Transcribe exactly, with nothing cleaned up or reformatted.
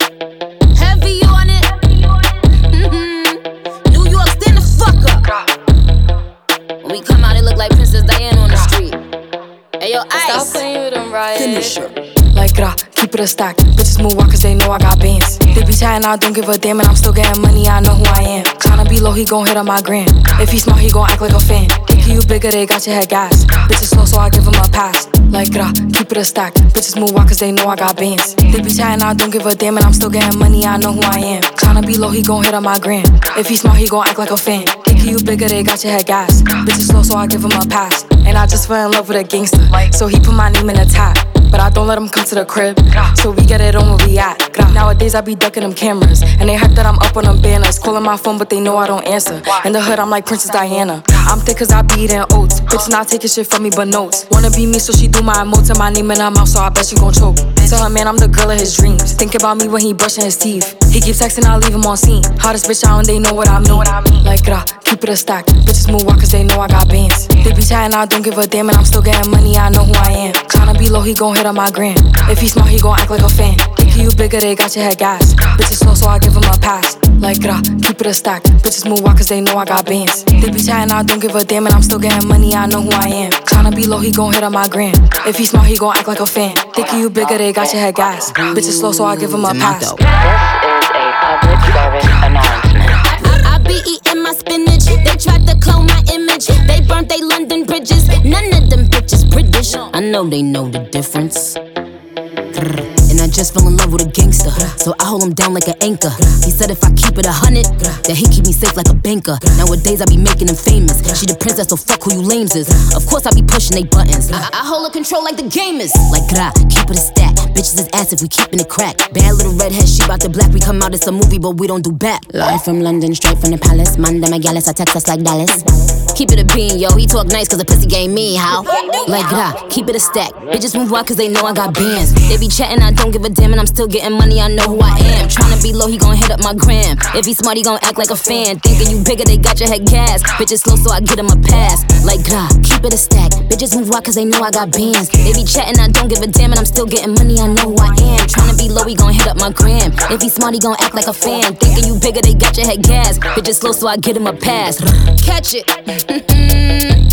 Heavy on it. Mm-hmm. New York, stand the fuck up. When we come out, it look like Princess Diana on the street. Hey, yo, Ice. Stop playing with them, right? Finisher. Like gra, keep it a stack. Bitches move walk cause they know I got bands. They be chatting, I don't give a damn, and I'm still getting money, I know who I am. Tryna be low, he gon' hit on my gram. If he smart, he gon' act like a fan. Thinking you bigger, they got your head gas. Bitches slow, so I give him a pass. Like gra, keep it a stack. Bitches move walk cause they know I got bands. They be chatting, I don't give a damn, and I'm still getting money, I know who I am. Tryna be low, he gon' hit on my gram. If he smart, he gon' act like a fan. Thinking you bigger, they got your head gas. Bitches slow, so I give him a pass. And I just fell in love with a gangster, so he put my name in the top. But I don't let him come to the crib, so we get it on where we at. Nowadays I be ducking them cameras, and they hype that I'm up on them banners. Calling my phone, but they know I don't answer. In the hood, I'm like Princess Diana. I'm thick cause I be eating oats. Bitch not taking shit from me but notes. Wanna be me, so she do my emotes and my name in her mouth, so I bet she gon' choke. Tell her man I'm the girl of his dreams. Think about me when he brushing his teeth. He keep texting, I leave him on scene. Hottest bitch out and they know what I mean. Like gra, keep it a stack. Bitches move walk cause they know I got bands. They be chatting, I don't give a damn, and I'm still getting money, I know who I am. Tryna be low, he gon' hit on my gram. If he smart, he gon' act like a fan. Thinking you bigger, they got your head gas. Bitches slow, so I give him a pass. Like gra, keep it a stack. Bitches move walk cause they know I got bands. They be chatting, I don't give a damn, and I'm still getting money, I know who I am. Tryna be low, he gon' hit on my gram. If he smart, he gon' act like a fan. Thinking you bigger, they got your head gas. Bitches slow, so I give him a pass. This is a public service announcement. I, I be eating my spinach. They tried to clone my image. They burnt they London bridges. None of them bitches British. I know they know the difference. And I just fell in love with a gangster, so I hold him down like an anchor. He said if I keep it a hundred, that he keep me safe like a banker. Nowadays I be making him famous. She the princess, so fuck who you lames is. Of course I be pushing they buttons. I, I hold her control like the game is. Like gra, keep it a stack. Bitches is ass if we keepin' it crack. Bad little redhead, she bout the black. We come out, it's a movie, but we don't do back. Live from London, straight from the palace. Manda Magalis, I text us like Dallas. Keep it a bean, yo. He talk nice cause the pussy game me, how? Like gra, keep it a stack. Bitches move out cause they know I got bands. They be chatting, I don't give a damn, and I'm still getting money, I know who I am. Tryna be low, he gon' hit up my gram. If he smart, he gon' act like a fan. Thinking you bigger, they got your head gas. Bitches slow, so I get him a pass. Like gra, keep it a stack. Bitches move out cause they know I got bands. They be chatting, I don't give a damn, and I'm still getting money, I know who I am. Tryna be low, he gon' hit up my gram. If he smart, he gon' act like a fan. Thinking you bigger, they got your head gas. Bitches slow, so I get him a pass. Catch it.